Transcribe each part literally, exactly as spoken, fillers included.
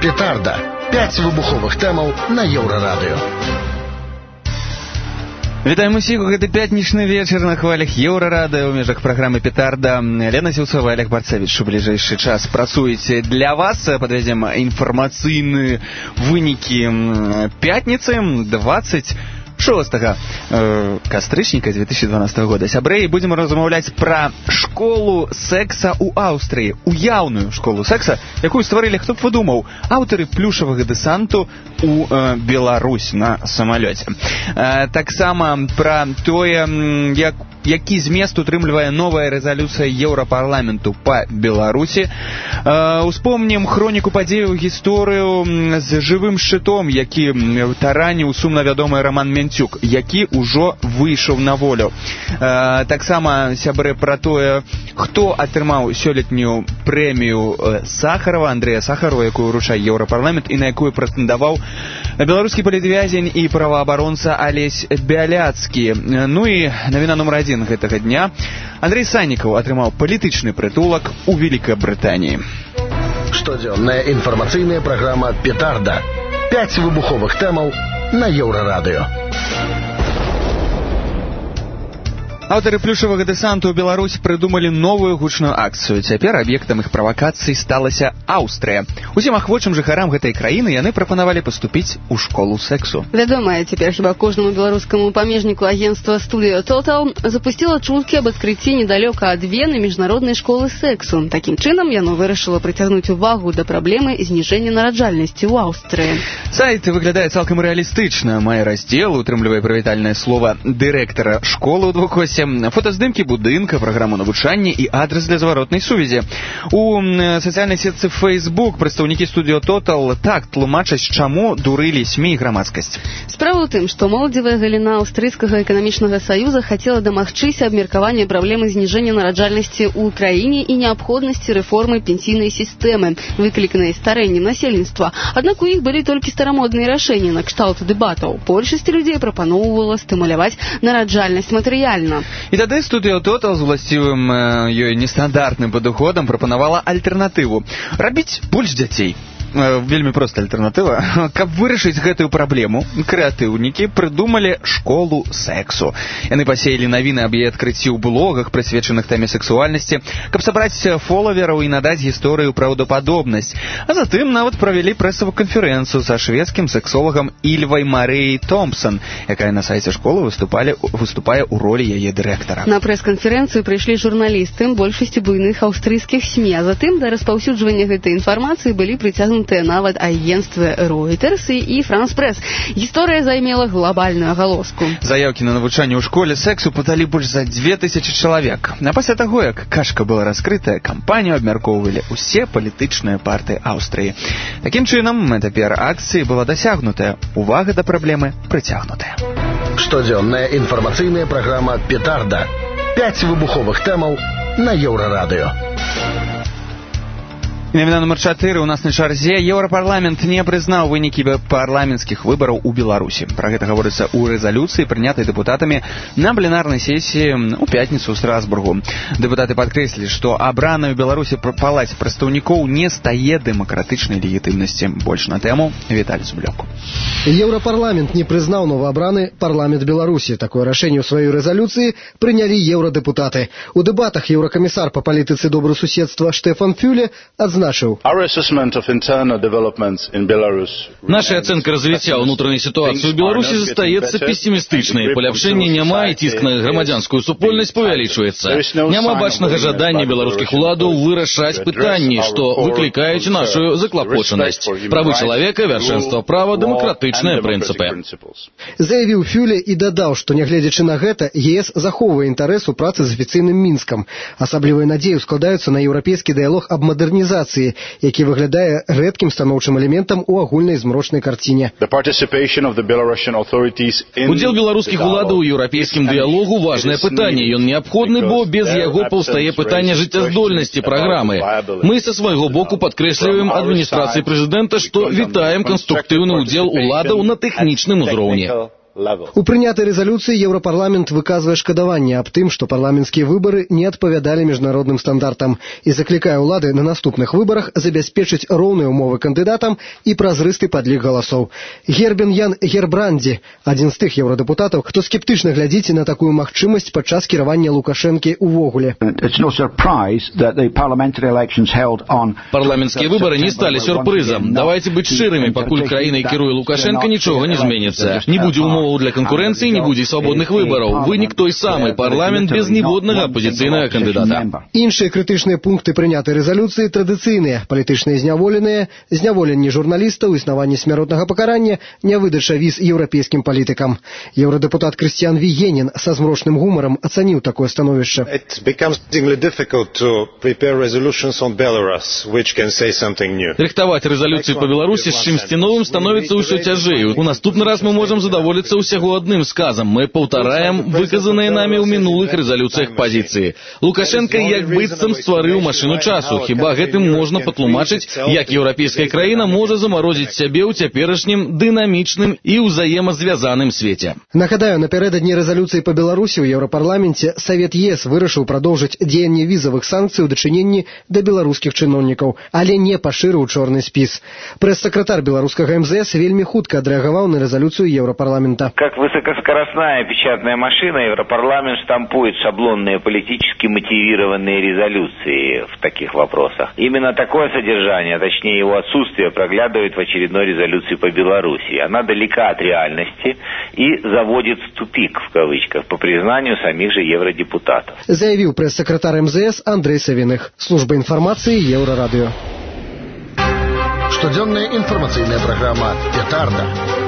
Петарда. П'ять выбуховых тэмаў на Еўрарадыё. Вітаем усіх у гэты пятнічны вечар на хвалях Еўрарадыё ў межах праграмы «Петарда». Лена Сілцова, Олег Барцевіч у бліжэйшы час працуеце для вас. Падвязем інфармацыйныя вынікі пятніцы двадцать шостага э, кастрычніка две тысячи дванадцатого года. Сябрэй, будзем размаўляць пра школу секса ў Аўстрыі, уяўную школу секса, якую стварылі, хто б выдумаў, аўтары плюшавага дэсанту у э, Беларусь на самалёце. Э, таксама пра тое, як які змест утрымлівае новая рэзалюцыя Еўрапарламенту па Беларусі. Э, успомнім хроніку падзеяў, гісторыю з жывым шчытом, які тараніў сумна вядомы Роман Менцюк, які ўжо выйшаў на волю. Э, таксама, сябры, пра тое, хто атрымаў сёлетнюю прэмію Сахарова, Андрэя Сахарова, якую ўручае Еўрапарламент і на якую прэтэндаваў беларускі палітвязень і праваабаронца Алесь Бяляцкі. Ну і навіна нумар адзін гэтага дня. Андрей Саннікаў атрымаў палітычны прытулак у Великабрытаніі. Штодзённая інфармацыйная праграма «Петарда». П'ять выбуховых тэмаў на Еўрарадыё. Аўтары плюшавага дэсанту ў Беларусь прыдумалі новую гучную акцыю. Цяпер аб'ектам іх правакацый сталася Аўстрыя. Усім ахвочым жыхарам гэтай краіны яны прапанавалі паступіць у школу сексу. Вядомая цяпер хіба кожнаму беларускаму памежніку агенцтва «Студыё Тотал» запусціла чуткі аб адкрыцці недалёка ад Вены міжнароднай школы сексу. Такім чынам яно вырашыла прыцягнуць увагу да праблемы зніжэння нараджальнасці ў Аўстрыі. Сайт выглядае цалкам рэалістычна. Мае раздзел, утрымлівае прывітальнае слова дырэктара школы ў двухосе, фотаздымкі будынка, праграму навучання і адрес для зваротнай сувязі. У сацыяльнай сетцы Facebook прадстаўнікі «Студыё Тотал» так тлумачаць, чаму дурылі СМІ і грамадскасць. Справа ў тым, што моладзевая галіна Аўстрыйскага эканамічнага саюза хацела дамагчыся абмеркавання праблемы зніжэння нараджальнасці ў краіне і неабходнасці рэформы пенсійнай сістэмы, выкліканай старэннем насельніцтва. Аднак у іх былі толькі старамодныя рашэнні на кшталт дэбатаў. Большасць людзей прапаноўвала стымуляваць нараджальнасць матэрыяльна. І тады «Студыё Тотал» з уласцівым ёй нестандартным падыходам прапанавала альтэрнатыву – рабіць больш дзяцей. Вельмі проста альтэрнатыва. Каб вырашыць гэтую праблему, крэатыўнікі прыдумалі школу сексу. Яны пасеялі навіны аб яе адкрыцці ў блогах, прысвечаных тэме сексуальнасці, каб сабраць фолавераў і надаць гісторыю праўдападобнасць. А затым нават правялі прэсавую канферэнцыю са шведскім сексолагам Ільвай Марыяй Томпсон, якая на сайце школы выступалі, выступае ў ролі яе дырэктара. На прэс-канферэнцыю прыйшлі журналісты, большасці буйных аўстрыйскіх СМІ, а затым да распаўсюджвання гэтай інфармацыі былі прыцягнуты нават агенцтвы Reuters і France Press. Гісторыя займела глобальную агалоску. Заяўкі на навучанне ў школе сексу падалі больш за две тысячы чалавек. А пасля таго, як кашка была раскрытая, кампанію абмяркоўвалі ўсе палітычныя партыі Аўстрыі. Такім чынам, мэта піар-акцыі была дасягнутая. Увага да праблемы прыцягнутая. Штодзённая інфармацыйная праграма «Петарда». П'ять выбуховых тэмаў на Еўрарадыё. Навіна нумар чатыры у нас на чарзе. Еўрапарламент не прызнаў вынікі парламенцкіх выбараў у Беларусі. Пра гэта гаворыцца ў рэзалюцыі, прынятай дэпутатамі на пленарнай сесіі ў пятніцу ў Страсбургу. Дэпутаты падкрэслілі, што абраная ў Беларусі палаце прадстаўнікоў не стае дэмакратычнай легітымнасці. Больш на тэму Віталій Зублёўку. Еўрапарламент не прызнаў новаабраны парламент Беларусі. Такое рашэнне ў сваёй рэзалюцыі прынялі еўрадэпутаты. У дэбатах еўракамісар па палітыцы добрасуседства Штефан Фюле адзначыў: наша оценка развития внутренней ситуации в Беларуси застаецца пессимистычнай. Паляпшэння няма і ціск на грамадзянскую супольнасць павялічваецца. Няма бачнага жадання беларускіх уладаў вырашаць пытанні, што выклікаюць нашу заклапочанасць. Правы чалавека, вяршэнства права, дэмакратычныя прынцыпы. Заявіў Фюле і дадаў, што нягледзячы на гэта, ЕС захоўвае інтарэс у працы з афіцыйным Мінскам. Асаблівыя надзеі складаюцца на еўрапейскі дыялог аб мадэрнізацыі, які выглядае рэдкім станоўчым элементам у агульнай змрочнай карціне. Удзел беларускіх уладаў у еўрапейскім дыялогу – важнае пытанне. Ён неабходны, бо без яго паўстае пытанне жыццяздольнасці праграмы. Мы са свайго боку падкрэсліваем адміністрацыі прэзідэнта, што вітаем канструктыўны ўдзел уладаў на тэхнічным узроўні. У прынятай рэзалюцыі Еўрапарламент выказвае шкадаванне аб тым, што парламенцкія выбары не адпавядалі міжнародным стандартам і заклікае ўлады на наступных выбарах забяспечыць роўныя ўмовы кандыдатам і празрысты падлік галасоў. Гербен Ян Гербранді, адзін з тых еўрадепутатаў, хто скептычна глядзіць на такую магчымасць падчас кіравання Лукашэнкі ўвогуле. Парламенцкие выборы не стали сюрпризом. Давайте быть шчырымі, пакуль краінай кіруе Лукашенко, нічога не зменіцца. Не будзе умоваў для канкурэнцыі, не будзе свабодных выбараў. Вынік той самы парламент без ніводнага апозіцыйнага кандыдата. Іншыя крытычныя пункты прынятай рэзалюцыі традыцыйныя: палітычныя зняволеныя, зняволенне журналістаў, існаванне смяротнага пакарання, нявыдача віз еўрапейскім палітыкам. Еўрадэпутат Крыстиан Вігенін са змрочным гумарам ацаніў такое становішча. Рыхтаваць рэзалюцыю па Беларусі з чымсьці новым становіцца ўсё цяжэй. У наступны раз мы можам задаволіцца ўсяго адным сказам. Мы паўтараем выказаныя намі ў мінулых рэзалюцыях пазіцыі. Лукашенко як быццам стварыў машыну часу. Хіба гэтым можна патлумачыць, як еўрапейская краіна можа замарозіць сябе ў цяперашнім дынамічным і ўзаемазвязаным свеце. Нагадаю, напярэдадні рэзалюцыі па Беларусі ў Еўрапарламенце Савет ЕС вырашыў прадоўжыць дзеянне візавых санкцый у дачыненні да беларускіх чыноўнікаў, але не пашырыў чорны спіс. Прэс-сакратар беларускага эм зэ эс вельмі хутка адрэагаваў на резолюцию Европарламента. Как высокоскоростная печатная машина, Европарламент штампует шаблонные политически мотивированные резолюции в таких вопросах. Именно такое содержание, точнее его отсутствие, проглядывает в очередной резолюции по Беларуси. Она далека от реальности и заводит в тупик, в кавычках, по признанию самих же евродепутатов. Заявил пресс-секретарь эм зэ эс Андрей Савиных. Служба информации Еврорадио. Штодзённая інфармацыйная праграма «Петарда».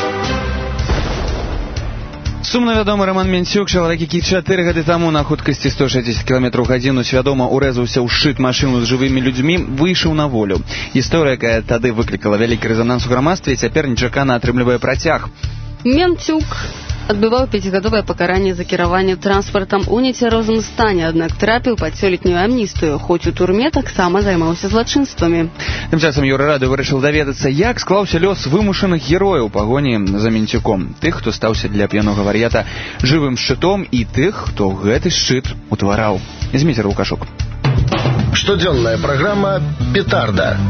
Сумна вядомы Роман Мянцюк, чалавек, які чатыры гады таму на хуткасці сто шэсцьдзесят кіламетраў у гадзіну свядома урэзваўся ў шчыт машыну з жывымі людзьмі, выйшаў на волю. Гісторыя, якая тады выклікала вялікі рэзананс у грамадстве, цяпер нечакана атрымлівае працяг. Мянцюк адбываў пяцігадовае пакаранне за кіраванне транспартам у нецвярозым стане, аднак трапіў пад сёлетнюю амністыю, хоць у турме таксама займаўся злачынствамі. Тым часам Еўрарадыё вырашыў даведацца, як склаўся лёс вымушаных герояў пагоні за Мянцюком, тых, хто стаўся для п'янога вар'ята жывым шчытом, і тых, хто гэты шчыт утвараў. Зміцер Лукашук. Штодзённая праграма «Петарда».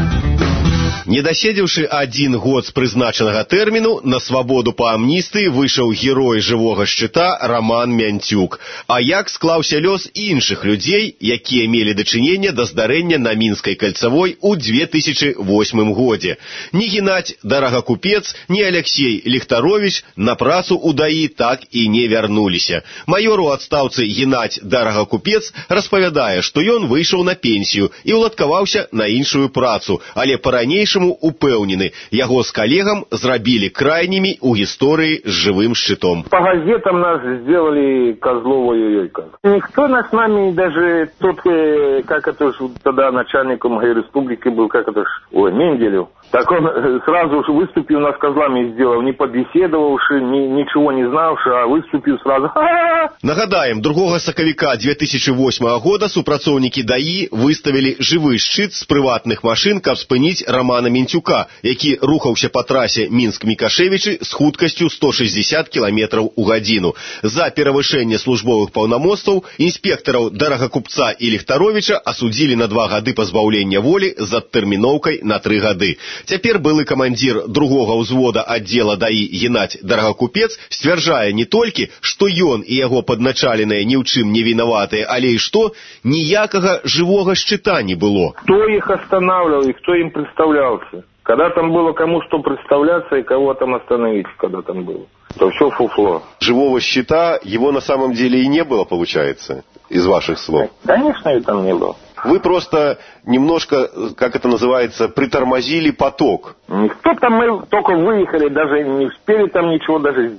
Не даседзеўшы адзін год з прызначанага тэрміну, на свабоду па амністыі выйшаў герой жывога шчыта Роман Мянцюк. А як склаўся лёс іншых людзей, якія мелі дачыненне да здарэння на Мінскай кальцавой у две тысячы восьмым годзе? Ні Геннадзь Дарагакупец, ні Алексей Ліхтаровіч на працу ў даі так і не вярнуліся. Маёр у адстаўцы Геннадзь Дарагакупец распавядае, што ён выйшаў на пенсію і ўладкаваўся на іншую працу, але па-ранейшаму упэўнены, яго з калегам зрабілі крайнімі ў гісторыі з жывым шчытом. По газетам нас сделали Козловой ой-ой как. Никто нас с нами, даже тот, как это ж тогда начальником республики был, как это ж, ой, Менделев. Так он сразу же выступил нас козлами сделал, не побеседовавши, ни, ничего не знавши, а выступил сразу. Ха-ха-ха! Нагадаем, другога сакавіка две тысячи восьмага года супрацоўнікі даі выставілі жывы шчыт з прыватных машын, каб спыніць Романа Мянцюка, які рухаўся па трасе Мінск-Мікашевічы з хуткасцю сто шэсцьдзесят кіламетраў у гадзіну. За перавышэнне службовых паўнамоцтваў інспектараў Дарагакупца і Ліхтаровіча асудзілі на два гады пазбаўлення волі з адтэрміноўкай на тры гады. Цяпер былы камандзір другога ўзвода аддзела даі Геннадзь Дарагакупец сцвярджае не толькі, што ён і яго падначаленыя ні ў чым не вінаватыя, але і што ніякага жывога шчыта не было. Кто их останавливал и кто им представлялся? Когда там было кому что представляться и кого там остановить, когда там было? То все фуфло. Живого щита его на самом деле и не было, получается, из ваших слов? Конечно, и там не было. Вы просто немножко, как это называется, притормозили поток. Никто там, мы только выехали, даже не успели там ничего даже сделать.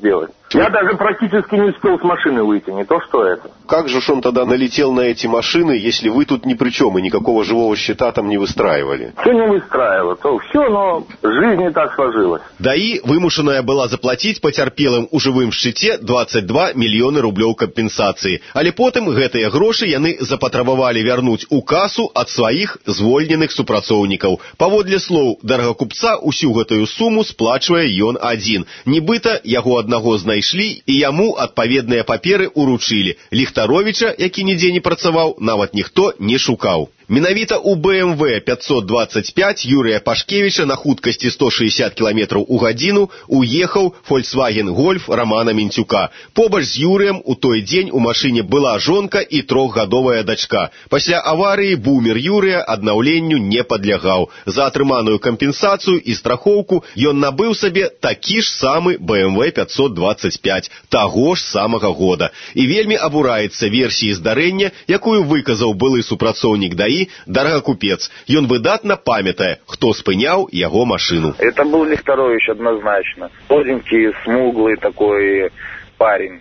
Я даже практически не успел с машины выйти, не то что это. Как же ж он тогда налетел на эти машины, если вы тут ни при чем и никакого живого щита там не выстраивали? Все не выстраивало, то все, но жизнь не так сложилась. ДАИ вымушаная была заплатить потерпелым у живым шчыце двадцать два мільёны рублёў кампенсацыі. Але потым гэтыя грошы яны запатрабавалі вярнуць у касу ад сваіх звольненых супрацоўнікаў. Паводле слоў дарагакупца, усю гэтую суму сплачвае ён адзін. Нібыта яго аднаго знайшлі і яму адпаведныя паперы уручылі. Ліхтаровіча, які нідзе не працаваў, нават ніхто не шукаў. Менавіта у бэ эм вэ пятьсот двадцать пять Юрия Пашкевича на хуткасці сто шестьдесят километров у гадзіну уехаў Volkswagen Golf Романа Ментюка. Побач з Юрыем у той дзень у машыне была жонка і трохгадовая дачка. Пасля аварыі бумер Юрыя аднаўленню не падлягаў. За атрыманую кампенсацыю і страхоўку ён набыў сабе такі ж самы бэ эм вэ пятьсот двадцать пять таго ж самага года. І вельмі абураецца версіі здарэння, якую выказаў былы супрацоўнік ДАИ дарагакупец. Ён выдатна памятае, хто спыняў яго машину. Это был Лихтарович однозначно. Худенький, смуглый такой парень.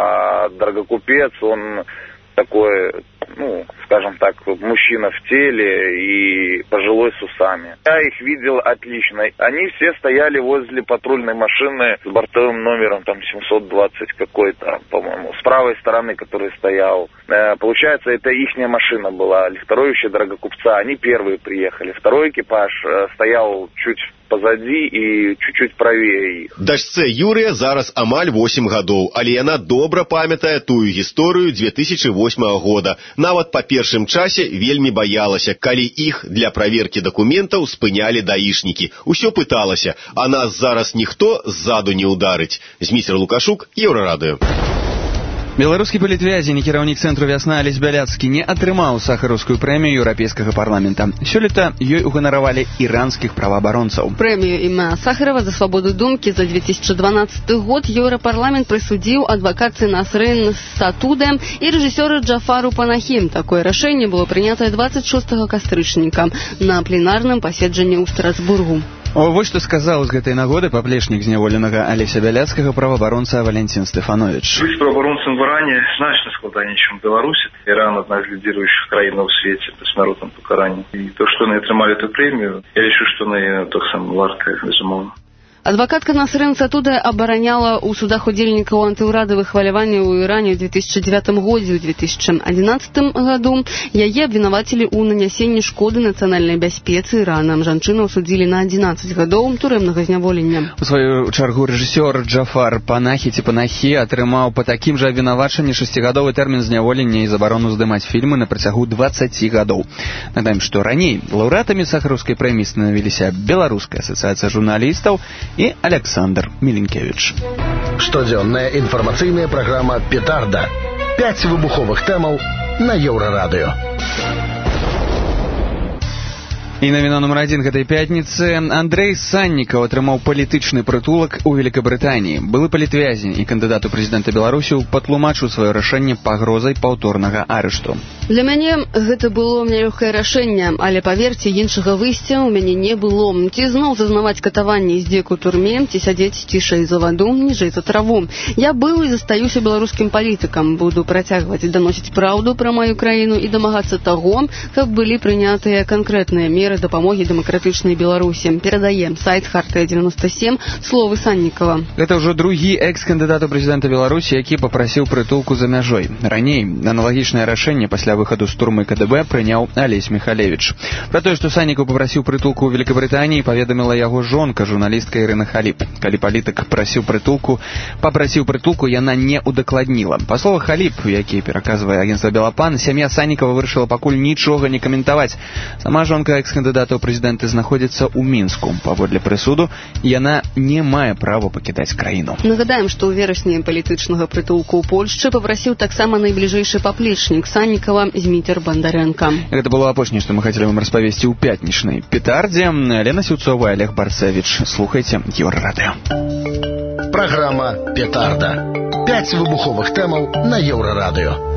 А дарагокупец, он такой, ну, скажем так, мужчина в теле и пожилой с усами. Я их видел отлично. Они все стояли возле патрульной машины с бортовым номером там семьсот двадцать какой-то, по-моему, с правой стороны, который стоял. Э, получается, это ихняя машина была, Лихтаровича дарагокупца. Они первые приехали. Второй экипаж э, стоял чуть позади и чуть-чуть правее их. Дачцэ Юрыя зараз амаль восемь гадоў, але яна добра памятае тую гісторыю две тысячи восьмого года. Нават па першым часе вельмі баялася, калі іх для праверкі дакументаў спынялі даішнікі. Усё пыталася, а нас зараз ніхто ззаду не ударыць. Зміцер Лукашук, Еўрарадыё. Беларускі палітвязень, кіраўнік цэнтру «Вясна» Алесь Бяляцкі не атрымаў сахараўскую прэмію Еўрапейскага парламента. Сёлета ёй уганаравалі іранскіх праваабаронцаў. Прэмію імя Сахарова за свабоду думкі за две тысячи дванадцаты год Еўрапарламент прысудзіў адвакатцы Насрын Сатудэ і рэжысёру Джафару Панахі. Такое рашэнне было прынятае двадцать шостага кастрычніка на пленарным паседжанні ў Страсбургу. О, вось што сказаў з гэтай нагоды паплечнік зняволенага Алеся Бяляцкага праваабаронца Валентин Стефанович. Быть правоабаронцам в Иране значно складанее, чем в Беларуси. Иран одна из лидирующих краін в свете по смертному покаранию. И то, что они отримали эту премию, я решу, что они так самое варто, безумовно. Адвакатка Насрын Сатудэ абараняла ў судах удзельнікаў антыўрадавых хваляванняў у Іране ў две тысячи девятом годзе, ў две тысячи одиннадцатым году. Яе абвінавацілі ў нанясенні шкоды нацыянальнай бяспецы Ірана. Жанчыну судзілі на одиннадцать гадоў турэмнага зняволення. У сваю чаргу рэжысёр Джафар Панахі ці Панахі атрымаў па такім жа абвінавачанні шасцігадовы тэрмін зняволення і забарону здымаць фільмы на працягу двадцати гадоў. Нагадаем, што раней лаўрэатамі сахараўскай прэміі станавіліся Беларуская асацыяцыя журналістаў и Александр Миленкевич. Штодзённая информационная программа «Петарда». Пять выбуховых тэмаў на Еўрарадыё. І навіна нумар адзін гэтай пятніцы. Андрей Саннікаў атрымаў палітычны прытулак у Великабрытаніі. Былы палітвязень і кандыдат у прэзідэнта Беларусі патлумачыў сваё рашэнне пагрозай паўторнага арышту. Для мяне гэта было нялёгкае рашэнне, але паверце, іншага выйсця ў мяне не было. Ці зноў зазнаваць катаванне і здзек у турме, ці сядзець цішай за ваду, ніжэй за траву. Я быў і застаюся беларускім палітыкам. Буду працягваць даносіць праўду пра маю краіну і дамагацца таго, каб былі прынятыя канкрэтныя меры дапамогі дэмакратычнай Беларусі. Перадаем сайт Хартыя девяносто семь словы Саннікава. Гэта ўжо другі экс-кандыдат у прэзідэнта Беларусі, які папрасіў прытулку за мяжой. Раней аналагічнае рашэнне пасля выхаду з турмы КДБ прыняў Алесь Михалевич. Пра тое, што Саннікаў папрасіў прытулку ў Великабрытаніі, паведаміла яго жонка, журналістка Ірына Халіп. Калі палітык прасіў прытулку, папрасіў прытулку, яна не удакладніла. Па словах Халіп, які пераказвае агенцтва Белапан, сям'я Саннікава вырашыла пакуль нічога не каментаваць. Сама жонка экс кандыдата ў прэзідэнты знаходзіцца ў Мінску. Паводле прысуду, яна не мае права пакідаць краіну. Нагадаем, што ў верасні палітычнага прытулку ў Польшчы папрасіў таксама найбліжэйшы паплечнік Саннікава Зміцер Бандарэнка. Гэта было апошняе, што мы хацелі вам распавесці ў пятнічнай петардзе. Лена Сіўцова, Олег Барцевіч. Слухайце Еўрарадыё. Праграма «Петарда». Пять выбуховых тэмаў на Еўрарадыё.